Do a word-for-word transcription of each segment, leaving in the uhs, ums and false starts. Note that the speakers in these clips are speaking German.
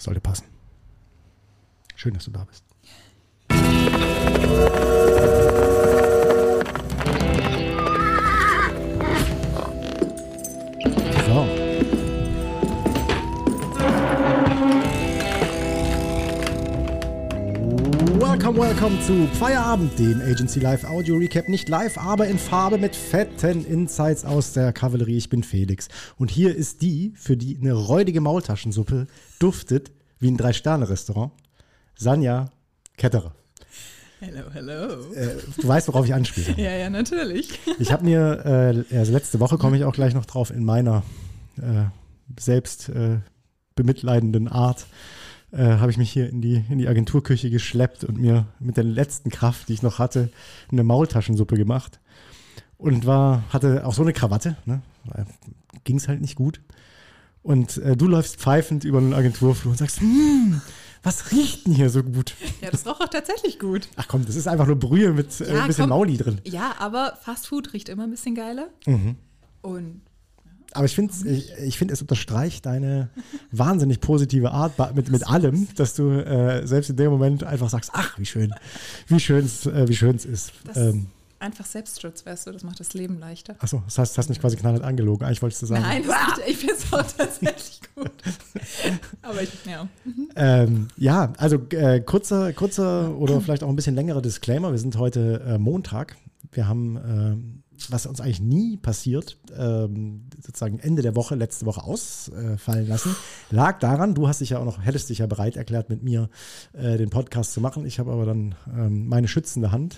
sollte passen. Schön, dass du da bist. So. Welcome, welcome zu Feierabend, dem Agency Live Audio Recap. Nicht live, aber in Farbe mit fetten Insights aus der Kavallerie. Ich bin Felix. Und hier ist die, für die eine räudige Maultaschensuppe duftet wie ein Drei-Sterne-Restaurant, Sanja Ketterer. Hello, hello. Äh, du weißt, worauf ich anspiele. Ja, ja, natürlich. Ich habe mir, äh, also letzte Woche komme ich auch gleich noch drauf, in meiner äh, selbst äh, bemitleidenden Art, äh, habe ich mich hier in die, in die Agenturküche geschleppt und mir mit der letzten Kraft, die ich noch hatte, eine Maultaschensuppe gemacht. Und war, hatte auch so eine Krawatte, ne? Ging es halt nicht gut. Und äh, du läufst pfeifend über einen Agenturflur und sagst, hm, was riecht denn hier so gut? Ja, das roch auch tatsächlich gut. Ach komm, das ist einfach nur Brühe mit äh, ja, ein bisschen komm. Mauli drin. Ja, aber Fast Food riecht immer ein bisschen geiler. Mhm. Und Aber ich finde, ich, ich find, es unterstreicht deine wahnsinnig positive Art mit, mit allem, dass du äh, selbst in dem Moment einfach sagst, ach, wie schön, wie schön es äh, wie schön es ist. das Ähm, einfach Selbstschutz, weißt du, das macht das Leben leichter. Achso, das heißt, du hast mich quasi knallhart angelogen. Eigentlich wolltest du sagen. Nein, das ah! ich finde es auch tatsächlich gut. Aber ich, ja. Mhm. Ähm, ja, also äh, kurzer, kurzer oder vielleicht auch ein bisschen längerer Disclaimer. Wir sind heute äh, Montag. Wir haben, äh, was uns eigentlich nie passiert, ähm, sozusagen Ende der Woche, letzte Woche ausfallen lassen. Lag daran, du hast dich ja auch noch, hättest dich ja bereit erklärt, mit mir äh, den Podcast zu machen. Ich habe aber dann ähm, meine schützende Hand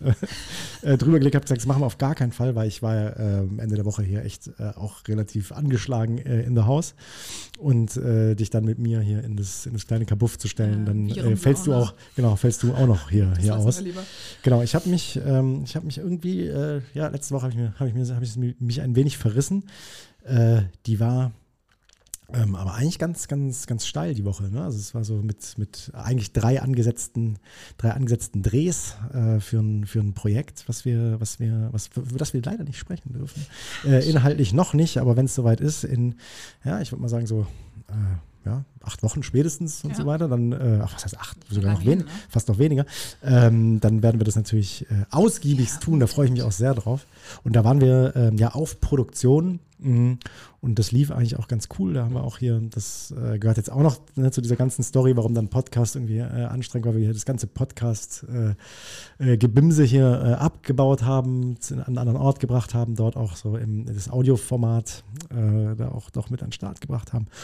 äh, drüber gelegt, habe gesagt, das machen wir auf gar keinen Fall, weil ich war ja äh, Ende der Woche hier echt äh, auch relativ angeschlagen äh, in der Haus und äh, dich dann mit mir hier in das, in das kleine Kabuff zu stellen, ja, dann äh, fällst du auch, genau, fällst du auch noch hier, hier aus. Genau, ich habe mich, ähm, ich habe mich irgendwie, äh, ja, letzte Woche habe ich mir, habe ich mir, habe ich mich ein wenig verrissen. Äh, die war Ähm, aber eigentlich ganz, ganz, ganz steil die Woche. Ne? Also es war so mit, mit eigentlich drei angesetzten, drei angesetzten Drehs äh, für, ein, für ein Projekt, was wir, was wir, was, über das wir leider nicht sprechen dürfen. Äh, inhaltlich noch nicht, aber wenn es soweit ist, in, ja, ich würde mal sagen, so äh, ja, acht Wochen spätestens und ja. so weiter, dann, äh, ach, was heißt acht, sogar noch weniger, ne? Fast noch weniger, ähm, dann werden wir das natürlich äh, ausgiebigst ja, tun, da freue ich mich auch sehr drauf. Und da waren wir ähm, ja auf Produktion mh, und das lief eigentlich auch ganz cool, da haben wir auch hier, das äh, gehört jetzt auch noch ne, zu dieser ganzen Story, warum dann Podcast irgendwie äh, anstrengend war, weil wir hier das ganze Podcast-Gebimse äh, hier äh, abgebaut haben, an einen anderen Ort gebracht haben, dort auch so im, das Audioformat äh, da auch doch mit an den Start gebracht haben.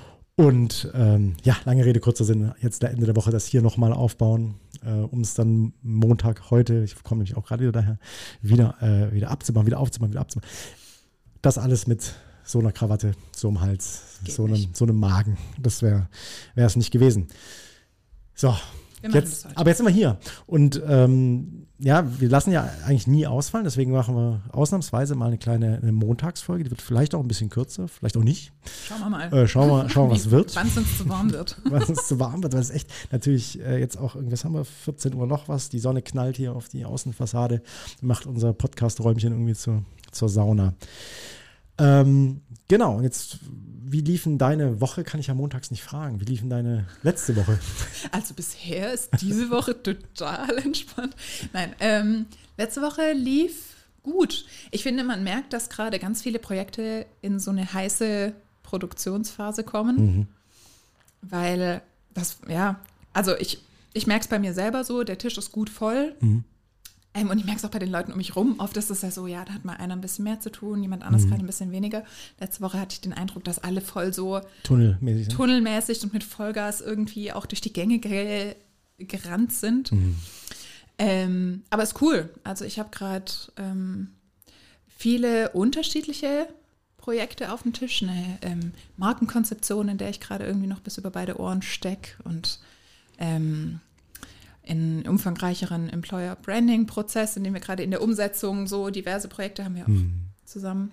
Und ähm, ja, lange Rede, kurzer Sinn, jetzt der Ende der Woche das hier nochmal aufbauen, äh, um es dann Montag heute, ich komme nämlich auch gerade wieder daher, wieder, äh, wieder abzubauen, wieder aufzubauen, wieder abzubauen. Das alles mit so einer Krawatte, so einem Hals, so einem, so einem Magen. Das wäre es nicht gewesen. So, jetzt, aber jetzt sind wir hier. Und ähm, ja, wir lassen ja eigentlich nie ausfallen, deswegen machen wir ausnahmsweise mal eine kleine eine Montagsfolge. Die wird vielleicht auch ein bisschen kürzer, vielleicht auch nicht. Schauen wir mal. Äh, schauen wir, schauen, was wird. Wann es uns zu warm wird. Wann es uns zu warm wird, weil es echt natürlich äh, jetzt auch, irgendwas haben wir, vierzehn Uhr noch was, die Sonne knallt hier auf die Außenfassade, macht unser Podcast-Räumchen irgendwie zur, zur Sauna. Ähm, genau, und jetzt, wie liefen deine Woche, kann ich ja montags nicht fragen. Wie liefen deine letzte Woche? Also bisher ist diese Woche total entspannt. Nein, ähm, letzte Woche lief gut. Ich finde, man merkt, dass gerade ganz viele Projekte in so eine heiße Produktionsphase kommen, mhm. weil das, ja, also ich, ich merke es bei mir selber so, der Tisch ist gut voll. Mhm. Ähm, und ich merke es auch bei den Leuten um mich rum. Oft ist es ja so, ja, da hat mal einer ein bisschen mehr zu tun, jemand anderes mhm. gerade ein bisschen weniger. Letzte Woche hatte ich den Eindruck, dass alle voll so tunnelmäßig, ne? tunnelmäßig und mit Vollgas irgendwie auch durch die Gänge ge- gerannt sind. Mhm. Ähm, aber ist cool. Also ich habe gerade ähm, viele unterschiedliche Projekte auf dem Tisch. Eine ähm, Markenkonzeption, in der ich gerade irgendwie noch bis über beide Ohren stecke und ähm, in umfangreicheren Employer-Branding-Prozess, in dem wir gerade in der Umsetzung so diverse Projekte haben wir auch mhm. zusammen.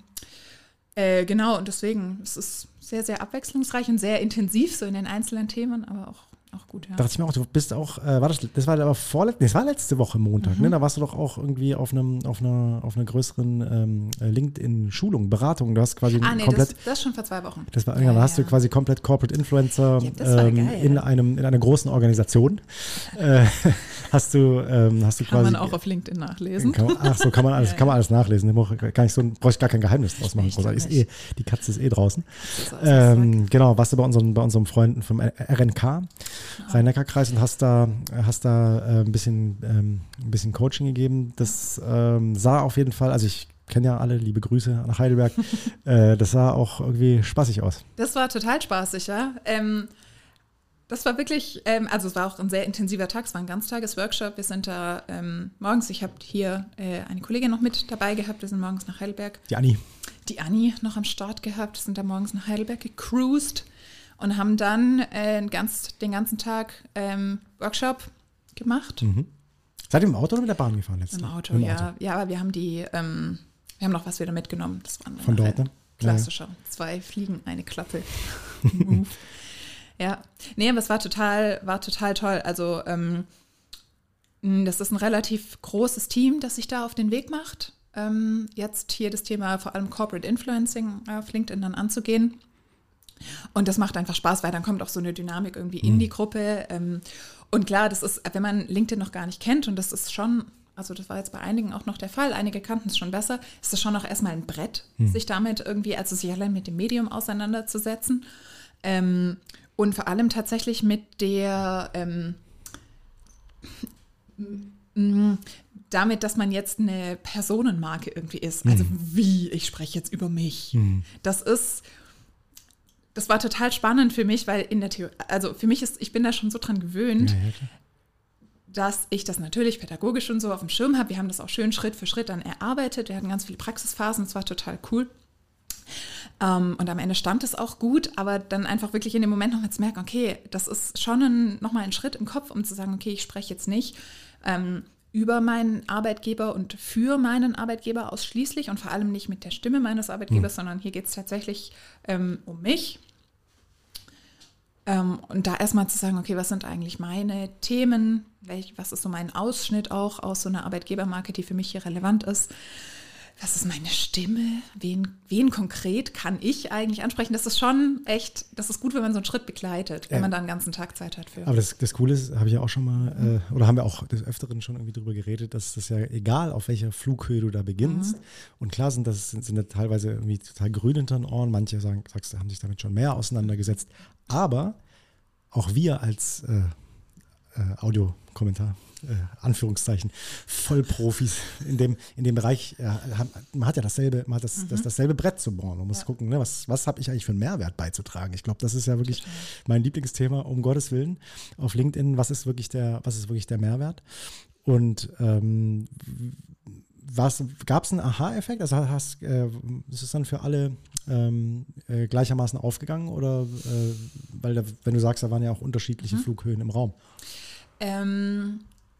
Äh, genau, und deswegen, es ist sehr, sehr abwechslungsreich und sehr intensiv so in den einzelnen Themen, aber auch auch gut, ja. Da dachte ich mir auch, du bist auch, äh, war das, das war aber vorletzte, das war letzte Woche Montag, mhm. ne? Da warst du doch auch irgendwie auf einem, auf einer, auf einer größeren ähm, LinkedIn-Schulung, Beratung. Du hast quasi ah, nee, komplett. Das, das schon vor zwei Wochen. Das war irgendwann, ja, da hast ja. du quasi komplett Corporate Influencer ja, ähm, geil, in einem, in einer großen Organisation. äh, hast du, ähm, hast du kann quasi. Kann man auch auf LinkedIn nachlesen. Kann man, ach so, kann man alles, ja, kann man alles nachlesen. Da brauche gar nicht so, brauche ich gar kein Geheimnis draus machen. Ist eh, die Katze ist eh draußen. Ist ähm, genau, warst du bei unseren, bei unseren Freunden vom R N K, Rhein-Neckar-Kreis, und hast da, hast da äh, ein bisschen, ähm, ein bisschen Coaching gegeben. Das ähm, sah auf jeden Fall, also ich kenne ja alle, liebe Grüße nach Heidelberg, äh, das sah auch irgendwie spaßig aus. Das war total spaßig, ja. Ähm, das war wirklich, ähm, also es war auch ein sehr intensiver Tag, es war ein Ganztages-Workshop. Wir sind da ähm, morgens, ich habe hier äh, eine Kollegin noch mit dabei gehabt, wir sind morgens nach Heidelberg. Die Anni. Die Anni noch am Start gehabt, sind da morgens nach Heidelberg gecruised und haben dann äh, ganz, den ganzen Tag ähm, Workshop gemacht. Mhm. Seid ihr im Auto oder mit der Bahn gefahren letztes Im Mal? Auto, Im ja. Auto. Ja, aber wir haben die, ähm, wir haben noch was wieder mitgenommen. Das waren von dort, ne? Klassischer. Ja. Zwei Fliegen, eine Klappe. Ja. Nee, aber es war total, war total toll. Also ähm, das ist ein relativ großes Team, das sich da auf den Weg macht. Ähm, jetzt hier das Thema vor allem Corporate Influencing auf LinkedIn dann anzugehen. Und das macht einfach Spaß, weil dann kommt auch so eine Dynamik irgendwie in die Gruppe. Ähm, und klar, das ist, wenn man LinkedIn noch gar nicht kennt, und das ist schon, also das war jetzt bei einigen auch noch der Fall, einige kannten es schon besser, ist das schon auch erstmal ein Brett, hm. sich damit irgendwie, also sich allein mit dem Medium auseinanderzusetzen. Ähm, und vor allem tatsächlich mit der, ähm, m- damit, dass man jetzt eine Personenmarke irgendwie ist. Also hm. wie, ich spreche jetzt über mich. Hm. Das ist... Das war total spannend für mich, weil in der Theorie, also für mich ist, ich bin da schon so dran gewöhnt, ja, ja, dass ich das natürlich pädagogisch und so auf dem Schirm habe. Wir haben das auch schön Schritt für Schritt dann erarbeitet. Wir hatten ganz viele Praxisphasen, es war total cool. Um, und am Ende stand es auch gut, aber dann einfach wirklich in dem Moment nochmal zu merken, okay, das ist schon ein, nochmal ein Schritt im Kopf, um zu sagen, okay, ich spreche jetzt nicht ähm, über meinen Arbeitgeber und für meinen Arbeitgeber ausschließlich und vor allem nicht mit der Stimme meines Arbeitgebers, mhm. sondern hier geht es tatsächlich ähm, um mich. Ähm, und da erstmal zu sagen, okay, was sind eigentlich meine Themen, welch, was ist so mein Ausschnitt auch aus so einer Arbeitgebermarke, die für mich hier relevant ist. Was ist meine Stimme? Wen, wen konkret kann ich eigentlich ansprechen? Das ist schon echt, das ist gut, wenn man so einen Schritt begleitet, wenn ja. man da einen ganzen Tag Zeit hat für. Aber das, das Coole ist, habe ich ja auch schon mal, äh, oder haben wir auch des Öfteren schon irgendwie drüber geredet, dass das ja egal, auf welcher Flughöhe du da beginnst. Mhm. Und klar sind das sind, sind da teilweise irgendwie total grün hinter den Ohren. Manche sagen, sagst du, haben sich damit schon mehr auseinandergesetzt. Aber auch wir als äh, äh, Audiokommentar, Äh, Anführungszeichen, Vollprofis in dem, in dem Bereich, äh, man hat ja dasselbe, man hat das, mhm. das, dasselbe Brett zu bohren. Man muss ja. gucken, ne, was, was habe ich eigentlich für einen Mehrwert beizutragen. Ich glaube, das ist ja wirklich Total. mein Lieblingsthema, um Gottes Willen, auf LinkedIn, was ist wirklich der, was ist wirklich der Mehrwert? Und ähm, gab es einen Aha-Effekt? Also hast, äh, ist es dann für alle ähm, äh, gleichermaßen aufgegangen? Oder äh, weil da, wenn du sagst, da waren ja auch unterschiedliche mhm. Flughöhen im Raum. Ähm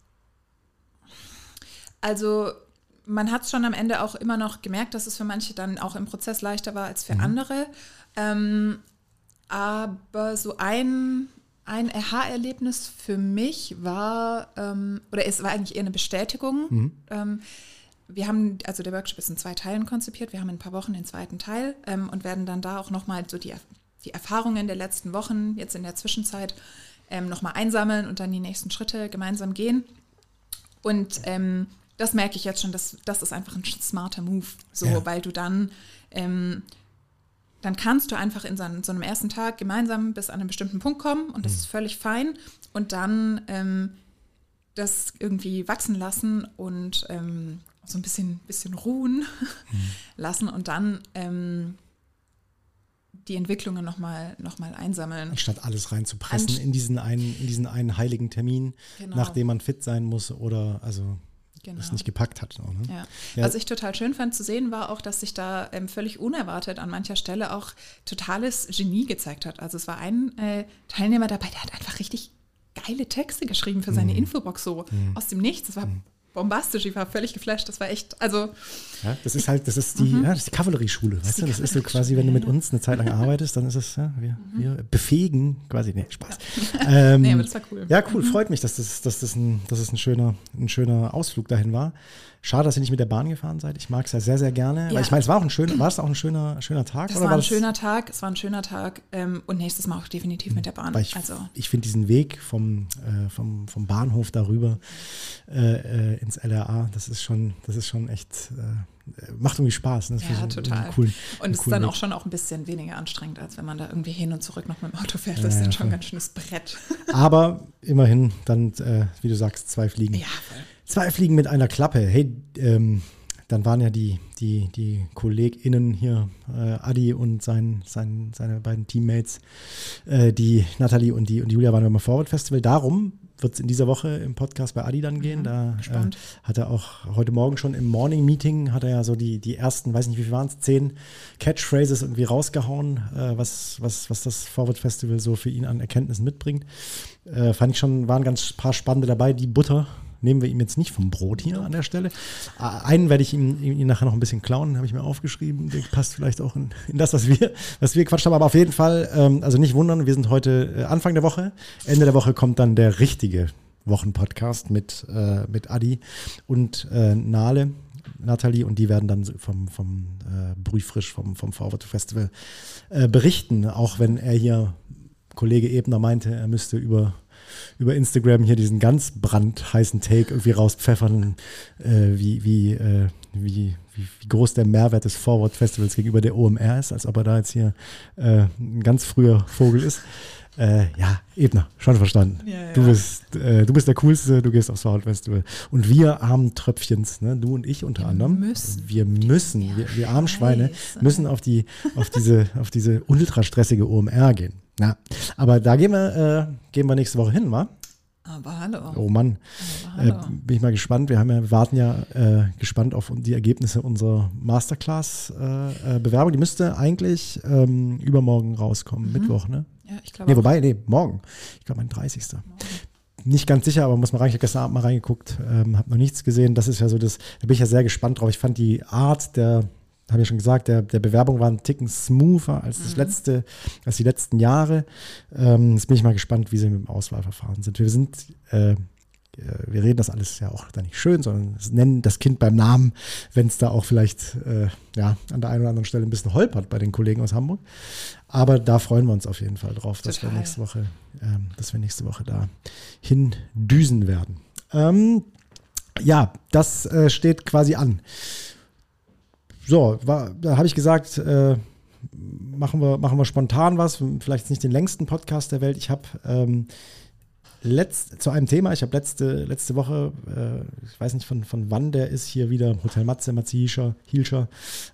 Also man hat es schon am Ende auch immer noch gemerkt, dass es für manche dann auch im Prozess leichter war als für mhm. andere. Ähm, aber so ein, ein Aha-Erlebnis für mich war, ähm, oder es war eigentlich eher eine Bestätigung. Mhm. Ähm, wir haben, also der Workshop ist in zwei Teilen konzipiert. Wir haben in ein paar Wochen den zweiten Teil ähm, und werden dann da auch nochmal so die, die Erfahrungen der letzten Wochen jetzt in der Zwischenzeit ähm, nochmal einsammeln und dann die nächsten Schritte gemeinsam gehen. Und ähm, das merke ich jetzt schon, das, das ist einfach ein smarter Move, so, ja. weil du dann, ähm, dann kannst du einfach in so, einem, so einem ersten Tag gemeinsam bis an einen bestimmten Punkt kommen und das mhm. ist völlig fein und dann ähm, das irgendwie wachsen lassen und ähm, so ein bisschen, bisschen ruhen mhm. lassen und dann ähm, die Entwicklungen nochmal noch mal einsammeln. Anstatt alles reinzupressen Anst- in diesen einen, in diesen einen heiligen Termin, genau. nachdem man fit sein muss oder also genau. es nicht gepackt hat. Auch, ne? ja. Ja. Was ich total schön fand zu sehen, war auch, dass sich da ähm, völlig unerwartet an mancher Stelle auch totales Genie gezeigt hat. Also es war ein äh, Teilnehmer dabei, der hat einfach richtig geile Texte geschrieben für seine mhm. Infobox, so mhm. aus dem Nichts. Das war mhm. bombastisch, ich war völlig geflasht, das war echt, also... Ja, das ist halt, das ist die, mhm. ja, das ist die Kavallerieschule, weißt du, das ist so quasi, wenn du mit uns eine Zeit lang arbeitest, dann ist es, ja, wir, mhm. wir befähigen quasi, nee, Spaß. ähm, nee, aber das war cool. Ja, cool, freut mich, dass das, dass das, ein, dass das ein, schöner, ein schöner Ausflug dahin war. Schade, dass ihr nicht mit der Bahn gefahren seid. Ich mag es ja sehr, sehr gerne. Ja. Weil ich meine, es war auch ein schöner, war es auch ein schöner, schöner Tag? Das oder war war ein das, schöner Tag, es war ein schöner Tag ähm, und nächstes Mal auch definitiv mit der Bahn. Weil ich also. ich finde diesen Weg vom, äh, vom, vom Bahnhof darüber äh, äh, ins L R A, das ist schon, das ist schon echt, äh, macht irgendwie Spaß. Ne? Das Ja, so, total. Coolen, und es ist coolen dann Weg. auch schon auch ein bisschen weniger anstrengend, als wenn man da irgendwie hin und zurück noch mit dem Auto fährt. Das Ja, ist dann ja, schon ein voll. ganz schönes Brett. Aber immerhin dann, äh, wie du sagst, zwei Fliegen. Ja, voll. Zwei Fliegen mit einer Klappe. Hey, ähm, dann waren ja die, die, die KollegInnen hier, äh, Adi und sein, sein, seine beiden Teammates, äh, die Nathalie und die, und die Julia waren beim Forward Festival. Darum wird es in dieser Woche im Podcast bei Adi dann gehen. Mhm, da äh, spannend. hat er auch heute Morgen schon im Morning Meeting, hat er ja so die, die ersten, weiß nicht wie viel waren es, zehn Catchphrases irgendwie rausgehauen, äh, was, was, was das Forward Festival so für ihn an Erkenntnissen mitbringt. Äh, fand ich schon, waren ganz paar spannende dabei. Die Butter nehmen wir ihm jetzt nicht vom Brot hier an der Stelle. Äh, einen werde ich ihm, ihm nachher noch ein bisschen klauen, habe ich mir aufgeschrieben. Der passt vielleicht auch in, in das, was wir, was wir quatscht haben. Aber auf jeden Fall, ähm, also nicht wundern, wir sind heute äh, Anfang der Woche. Ende der Woche kommt dann der richtige Wochenpodcast mit, äh, mit Adi und äh, Nale, Nathalie, und die werden dann vom, vom äh, Brühfrisch, vom, vom Forward Festival äh, berichten. Auch wenn er hier, Kollege Ebner meinte, er müsste über über Instagram hier diesen ganz brandheißen Take irgendwie rauspfeffern, äh, wie, wie, äh, wie, wie, wie groß der Mehrwert des Forward Festivals gegenüber der O M R ist, als ob er da jetzt hier äh, ein ganz früher Vogel ist. Äh, ja, Ebner, schon verstanden. Ja, ja. Du bist, äh, du bist der Coolste, du gehst aufs Forward Festival. Und wir armen Tröpfchens, ne, du und ich unter Wir anderem, müssen. wir müssen, Ja, wir, wir armen Schweine, scheiße. müssen auf die, auf diese, auf diese ultra stressige O M R gehen. Ja, aber da gehen wir, äh, gehen wir nächste Woche hin, wa? Aber hallo. Oh Mann, Aber äh, hallo. bin ich mal gespannt. Wir haben ja, wir warten ja äh, gespannt auf die Ergebnisse unserer Masterclass-Bewerbung. Äh, äh, Bewerbung. Die müsste eigentlich ähm, übermorgen rauskommen, Mhm. Mittwoch, ne? Ja, ich glaube Nee, auch. wobei, nee, morgen. Ich glaube, mein dreißigsten Nicht ganz sicher, aber muss man rein. Ich habe gestern Abend mal reingeguckt, ähm, habe noch nichts gesehen. Das ist ja so das, da bin ich ja sehr gespannt drauf. Ich fand die Art der, habe ich ja schon gesagt, der, der Bewerbung war ein Ticken smoother als das Mhm. letzte, als die letzten Jahre. Ähm, jetzt bin ich mal gespannt, wie sie mit dem Auswahlverfahren sind. Wir sind, äh, wir reden das alles ja auch da nicht schön, sondern nennen das Kind beim Namen, wenn es da auch vielleicht äh, ja, an der einen oder anderen Stelle ein bisschen holpert bei den Kollegen aus Hamburg. Aber da freuen wir uns auf jeden Fall drauf, dass wir Total. nächste Woche, ähm, dass wir nächste Woche da hindüsen werden. Ähm, ja, das äh, steht quasi an. So, war, da habe ich gesagt, äh, machen, wir, machen wir spontan was, vielleicht nicht den längsten Podcast der Welt. Ich habe ähm, letzt, zu einem Thema, ich habe letzte, letzte Woche, äh, ich weiß nicht von, von wann der ist, hier wieder Hotel Matze, Matze Hielscher, Hielscher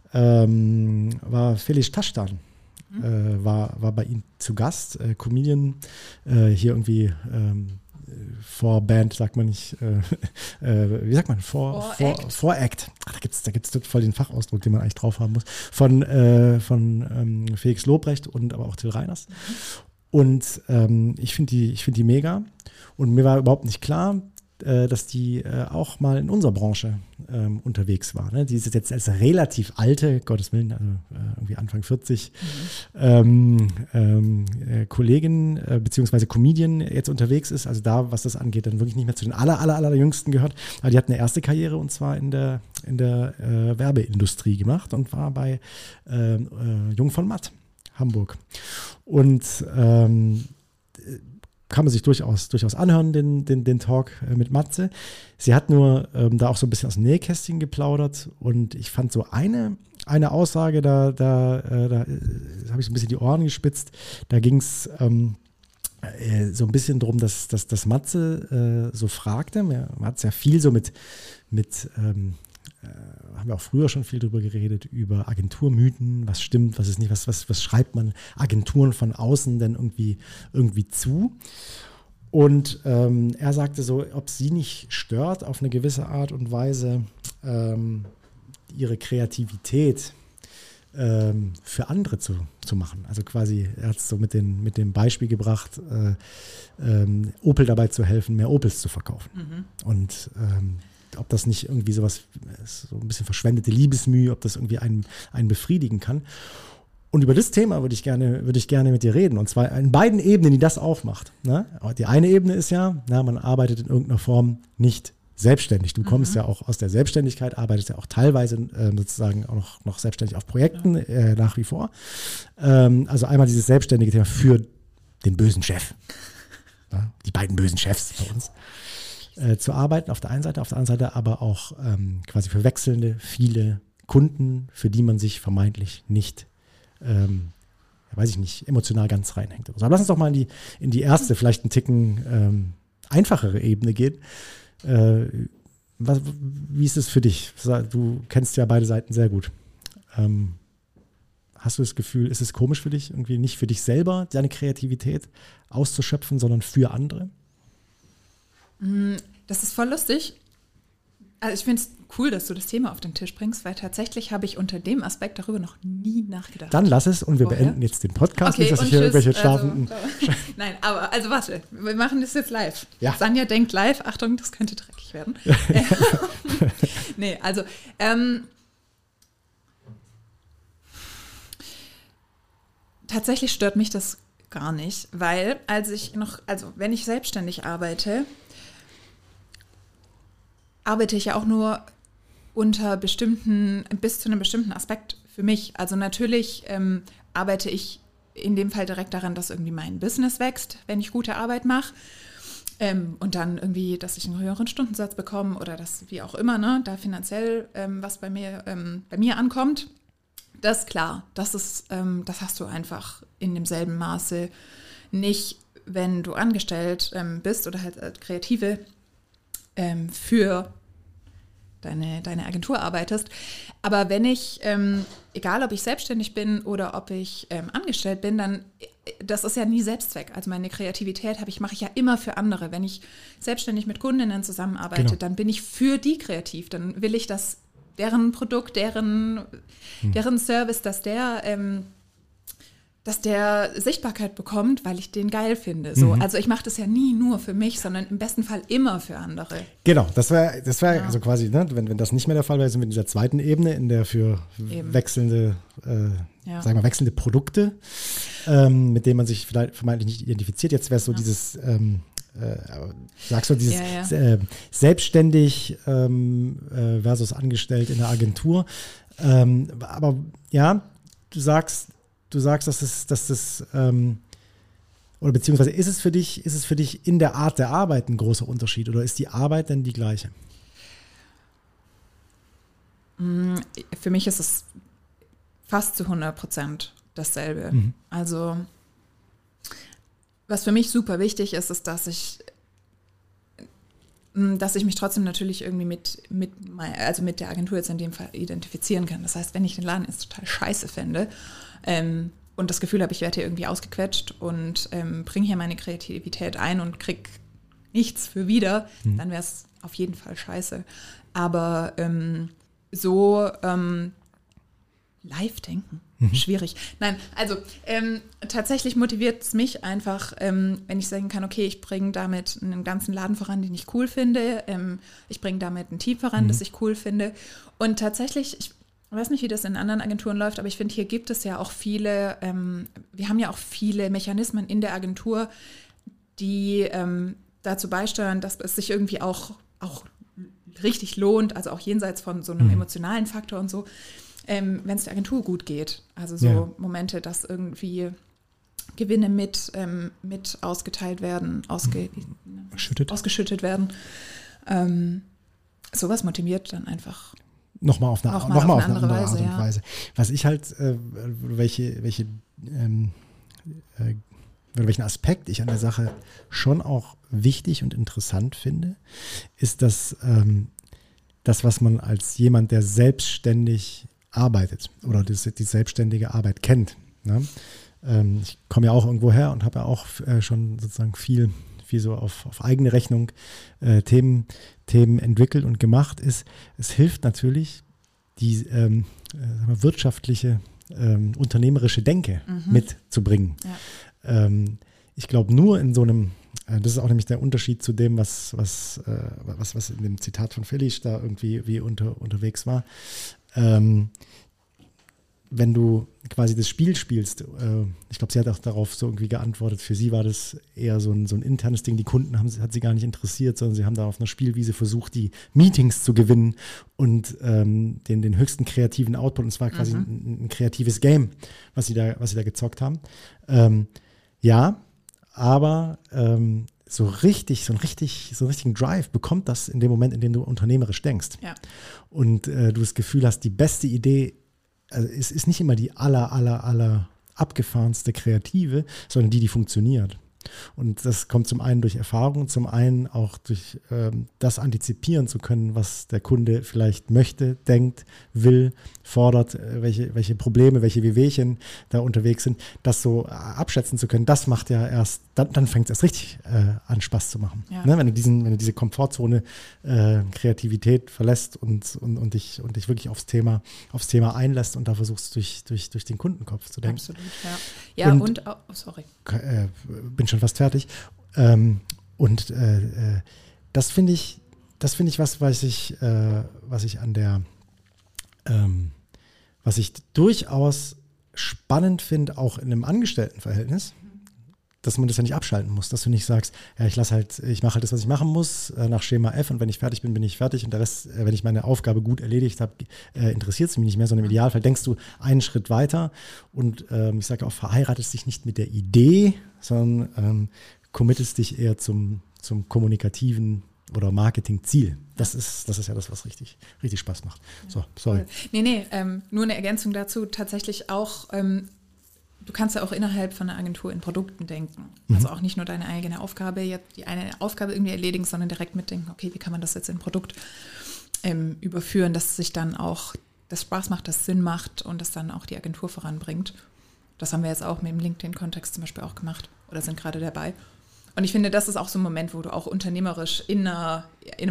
ähm, war Felix Taschtan. Mhm. Äh, war, war bei ihm zu Gast, äh, Comedian, äh, hier irgendwie ähm, vor Band, sagt man nicht, äh, äh, wie sagt man, vor, vor, Voract. vor Act. Ach, da gibt es da gibt's voll den Fachausdruck, den man eigentlich drauf haben muss. Von, äh, von ähm, Felix Lobrecht und aber auch Till Reiners. Und ähm, ich finde die, ich find die mega. Und mir war überhaupt nicht klar, äh, dass die äh, auch mal in unserer Branche ähm, unterwegs war. Ne? Die ist jetzt als relativ alte, Gottes Willen, also äh, irgendwie Anfang vierzig, mhm. ähm, ähm, äh, Kollegin äh, beziehungsweise Comedian jetzt unterwegs ist. Also da, was das angeht, dann wirklich nicht mehr zu den aller, aller, aller Jüngsten gehört. Aber die hat eine erste Karriere und zwar in der, in der äh, Werbeindustrie gemacht und war bei äh, äh, Jung von Matt, Hamburg. Und ähm, kann man sich durchaus, durchaus anhören, den, den, den Talk mit Matze. Sie hat nur ähm, da auch so ein bisschen aus dem Nähkästchen geplaudert und ich fand so eine, eine Aussage, da, da, äh, da äh, habe ich so ein bisschen die Ohren gespitzt. Da ging es ähm, äh, so ein bisschen darum, dass, dass, dass Matze äh, so fragte. Man hat es ja viel so mit, mit ähm, äh, haben wir auch früher schon viel drüber geredet, über Agenturmythen, was stimmt, was ist nicht, was, was, was schreibt man Agenturen von außen denn irgendwie, irgendwie zu. Und ähm, er sagte so, ob sie nicht stört, auf eine gewisse Art und Weise ähm, ihre Kreativität ähm, für andere zu, zu machen. Also quasi, er hat es so mit, den, mit dem Beispiel gebracht, äh, ähm, Opel dabei zu helfen, mehr Opels zu verkaufen. Mhm. Und ähm, ob das nicht irgendwie sowas, so ein bisschen verschwendete Liebesmühe, ob das irgendwie einen, einen befriedigen kann. Und über das Thema würde ich gerne, würde ich gerne mit dir reden. Und zwar in beiden Ebenen, die das aufmacht. Ne? Die eine Ebene ist ja, na, man arbeitet in irgendeiner Form nicht selbstständig. Du kommst mhm. ja auch aus der Selbstständigkeit, arbeitest ja auch teilweise äh, sozusagen auch noch, noch selbstständig auf Projekten ja. äh, nach wie vor. Ähm, also einmal dieses selbstständige Thema für den bösen Chef. Ja, die beiden bösen Chefs bei uns. Äh, zu arbeiten auf der einen Seite, auf der anderen Seite aber auch ähm, quasi für wechselnde, viele Kunden, für die man sich vermeintlich nicht, ähm, ja, weiß ich nicht, emotional ganz reinhängt. Also, aber lass uns doch mal in die, in die erste, vielleicht einen Ticken ähm, einfachere Ebene gehen. Äh, was, wie ist es für dich? Du kennst ja beide Seiten sehr gut. Ähm, hast du das Gefühl, ist es komisch für dich, irgendwie nicht für dich selber deine Kreativität auszuschöpfen, sondern für andere? Das ist voll lustig. Also ich finde es cool, dass du das Thema auf den Tisch bringst, weil tatsächlich habe ich unter dem Aspekt darüber noch nie nachgedacht. Dann lass es und wir Vorher. beenden jetzt den Podcast, okay, nicht, dass ich hier irgendwelche schlafenden... Also, nein, aber also warte, wir machen das jetzt live. Ja. Sanja denkt live, Achtung, das könnte dreckig werden. nee, also ähm, tatsächlich stört mich das gar nicht, weil als ich noch, also wenn ich selbstständig arbeite, arbeite ich ja auch nur unter bestimmten, bis zu einem bestimmten Aspekt für mich. Also natürlich ähm, arbeite ich in dem Fall direkt daran, dass irgendwie mein Business wächst, wenn ich gute Arbeit mache. Ähm, und dann irgendwie, dass ich einen höheren Stundensatz bekomme oder dass, wie auch immer, ne, da finanziell ähm, was bei mir, ähm, bei mir ankommt. Das ist klar, das ist, ähm, das hast du einfach in demselben Maße nicht, wenn du angestellt ähm, bist oder halt als Kreative ähm, für deine, deine Agentur arbeitest. Aber wenn ich, ähm, egal ob ich selbstständig bin oder ob ich ähm, angestellt bin, dann, das ist ja nie Selbstzweck. Also meine Kreativität habe ich, mache ich ja immer für andere. Wenn ich selbstständig mit Kundinnen zusammenarbeite, genau. dann bin ich für die kreativ. Dann will ich, dass deren Produkt, deren, hm. deren Service, dass der, ähm, dass der Sichtbarkeit bekommt, weil ich den geil finde. So. Mhm. Also ich mache das ja nie nur für mich, sondern im besten Fall immer für andere. Genau, das wäre das wär ja. also quasi, ne, wenn, wenn das nicht mehr der Fall wäre, sind wir in dieser zweiten Ebene, in der für Eben. wechselnde, äh, ja. sagen wir wechselnde Produkte, ähm, mit denen man sich vielleicht vermeintlich nicht identifiziert. Jetzt wäre es so ja. dieses äh, sagst du, dieses ja, ja. Äh, selbstständig ähm, äh, versus angestellt in der Agentur. Ähm, aber ja, du sagst, du sagst, dass es, dass das ähm, oder beziehungsweise ist es für dich, ist es für dich in der Art der Arbeit ein großer Unterschied oder ist die Arbeit denn die gleiche? Für mich ist es fast zu hundert Prozent dasselbe. Mhm. Also was für mich super wichtig ist, ist, dass ich, dass ich mich trotzdem natürlich irgendwie mit, mit, also mit der Agentur jetzt in dem Fall identifizieren kann. Das heißt, wenn ich den Laden jetzt total scheiße finde ähm, und das Gefühl habe, ich werde hier irgendwie ausgequetscht und ähm, bringe hier meine Kreativität ein und kriege nichts für wieder, mhm. dann wäre es auf jeden Fall scheiße. Aber ähm, so ähm, live denken. Mhm. Schwierig. Nein, also ähm, tatsächlich motiviert es mich einfach, ähm, wenn ich sagen kann, okay, ich bringe damit einen ganzen Laden voran, den ich cool finde. Ähm, ich bringe damit ein Team voran, mhm. das ich cool finde. Und tatsächlich, ich weiß nicht, wie das in anderen Agenturen läuft, aber ich finde, hier gibt es ja auch viele, ähm, wir haben ja auch viele Mechanismen in der Agentur, die ähm, dazu beisteuern, dass es sich irgendwie auch, auch richtig lohnt, also auch jenseits von so einem mhm. emotionalen Faktor und so, Ähm, wenn es der Agentur gut geht. Also so ja. Momente, dass irgendwie Gewinne mit, ähm, mit ausgeteilt werden, ausge, Schüttet. ausgeschüttet werden. Ähm, sowas motiviert dann einfach. Nochmal auf eine, noch noch mal auf auf eine andere, andere Art Weise, und ja. Weise. Was ich halt, äh, welche, welche, ähm, äh, welchen Aspekt ich an der Sache schon auch wichtig und interessant finde, ist, dass ähm, das, was man als jemand, der selbstständig arbeitet oder das, die selbstständige Arbeit kennt. Ne? Ähm, ich komme ja auch irgendwo her und habe ja auch äh, schon sozusagen viel, viel so auf, auf eigene Rechnung äh, Themen, Themen entwickelt und gemacht ist. Es hilft natürlich, die ähm, äh, wirtschaftliche, ähm, unternehmerische Denke mhm. mitzubringen. Ja. Ähm, ich glaube, nur in so einem, äh, das ist auch nämlich der Unterschied zu dem, was, was, äh, was, was in dem Zitat von Felix da irgendwie wie unter, unterwegs war. Ähm, wenn du quasi das Spiel spielst, äh, ich glaube, sie hat auch darauf so irgendwie geantwortet, für sie war das eher so ein, so ein internes Ding, die Kunden haben, hat sie gar nicht interessiert, sondern sie haben da auf einer Spielwiese versucht, die Meetings zu gewinnen und ähm, den, den höchsten kreativen Output, und zwar quasi mhm. ein, ein kreatives Game, was sie da, was sie da gezockt haben. Ähm, ja, aber ähm, so richtig, so ein richtig, so einen richtigen Drive bekommt das in dem Moment, in dem du unternehmerisch denkst. Ja. Und äh, du das Gefühl hast, die beste Idee, also es ist nicht immer die aller, aller, aller abgefahrenste Kreative, sondern die, die funktioniert. Und das kommt zum einen durch Erfahrung, zum einen auch durch ähm, das antizipieren zu können, was der Kunde vielleicht möchte, denkt, will, fordert, äh, welche, welche Probleme, welche Wehwehchen da unterwegs sind, das so äh, abschätzen zu können. Das macht ja erst, dann, dann fängt es erst richtig äh, an, Spaß zu machen. Ja. Ne? Wenn du diesen, wenn du diese Komfortzone äh, Kreativität verlässt und, und, und, dich, und dich wirklich aufs Thema, aufs Thema einlässt und da versuchst, durch, durch, durch den Kundenkopf zu denken. Absolut, ja. Ja, und, und oh, sorry. Äh, bin schon fast fertig. Ähm, und äh, äh, das finde ich, das finde ich was, was ich, äh, was ich an der, ähm, was ich durchaus spannend finde, auch in einem Angestelltenverhältnis, dass man das ja nicht abschalten muss, dass du nicht sagst, ja, ich lasse halt, ich mache halt das, was ich machen muss, äh, nach Schema F, und wenn ich fertig bin, bin ich fertig, und der Rest, äh, wenn ich meine Aufgabe gut erledigt habe, äh, interessiert es mich nicht mehr, sondern im Idealfall denkst du einen Schritt weiter und ähm, ich sage auch, verheiratest dich nicht mit der Idee, sondern ähm, committest dich eher zum, zum kommunikativen oder Marketingziel. Das ist, das ist ja das, was richtig, richtig Spaß macht. So, sorry. Nee, nee, ähm, nur eine Ergänzung dazu, tatsächlich auch, ähm, du kannst ja auch innerhalb von einer Agentur in Produkten denken. Also auch nicht nur deine eigene Aufgabe, jetzt die eine Aufgabe irgendwie erledigen, sondern direkt mitdenken, okay, wie kann man das jetzt in ein Produkt ähm, überführen, dass sich dann auch das Spaß macht, das Sinn macht und das dann auch die Agentur voranbringt. Das haben wir jetzt auch mit dem LinkedIn-Kontext zum Beispiel auch gemacht oder sind gerade dabei. Und ich finde, das ist auch so ein Moment, wo du auch unternehmerisch in, einer, in einem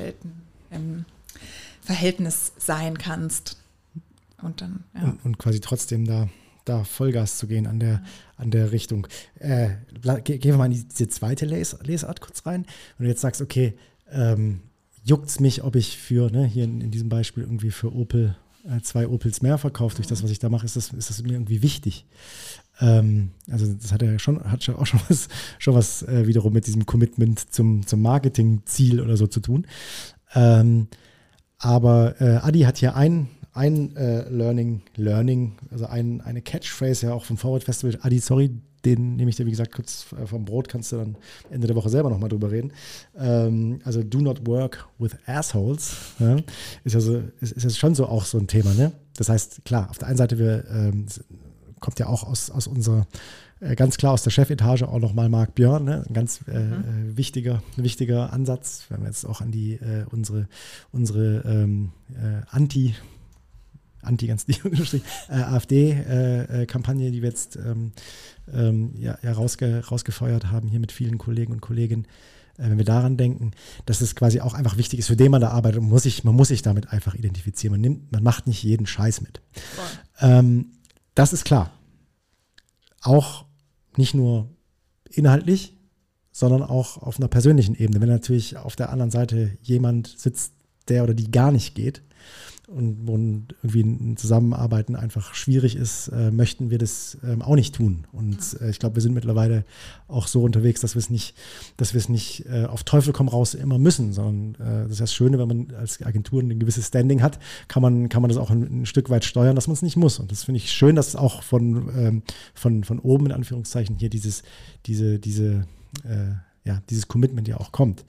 Angestelltenverhältnis sein kannst. Und dann, ja. Und, und quasi trotzdem da da Vollgas zu gehen an der, an der Richtung. Äh, gehen wir mal in diese zweite Les- Lesart kurz rein. Wenn du jetzt sagst, okay, ähm, juckt es mich, ob ich für, ne, hier in, in diesem Beispiel irgendwie für Opel äh, zwei Opels mehr verkaufe durch das, was ich da mache, ist das, ist das mir irgendwie wichtig. Ähm, also das hat ja schon, hat auch schon was, schon was äh, wiederum mit diesem Commitment zum, zum Marketingziel oder so zu tun. Ähm, aber äh, Adi hat hier ein Ein äh, Learning, Learning, also ein, eine Catchphrase ja auch vom Forward Festival. Adi, sorry, den nehme ich dir, wie gesagt, kurz vom Brot, kannst du dann Ende der Woche selber nochmal drüber reden. Ähm, also do not work with assholes. Ja, ist ja so, ist, ist ja schon so auch so ein Thema, ne? Das heißt, klar, auf der einen Seite wir, ähm, kommt ja auch aus, aus unserer, äh, ganz klar aus der Chefetage auch nochmal Marc Björn, ne? Ein ganz äh, mhm. wichtiger, wichtiger Ansatz, wenn wir jetzt auch an die äh, unsere, unsere ähm, äh, Anti- Anti ganz die äh, AfD-Kampagne, äh, die wir jetzt ähm, ähm, ja, ja rausge, rausgefeuert haben, hier mit vielen Kollegen und Kolleginnen, äh, wenn wir daran denken, dass es quasi auch einfach wichtig ist, für den man da arbeitet, und muss sich, man muss sich damit einfach identifizieren. Man nimmt, man macht nicht jeden Scheiß mit. Ähm, das ist klar. Auch nicht nur inhaltlich, sondern auch auf einer persönlichen Ebene. Wenn natürlich auf der anderen Seite jemand sitzt, der oder die gar nicht geht, und wo irgendwie ein Zusammenarbeiten einfach schwierig ist, äh, möchten wir das ähm, auch nicht tun. Und äh, ich glaube, wir sind mittlerweile auch so unterwegs, dass wir es nicht, dass wir es nicht äh, auf Teufel komm raus immer müssen, sondern äh, das ist das Schöne, wenn man als Agentur ein gewisses Standing hat, kann man, kann man das auch ein, ein Stück weit steuern, dass man es nicht muss. Und das finde ich schön, dass es auch von, ähm, von, von oben in Anführungszeichen hier dieses, diese, diese, äh, ja, dieses Commitment ja auch kommt.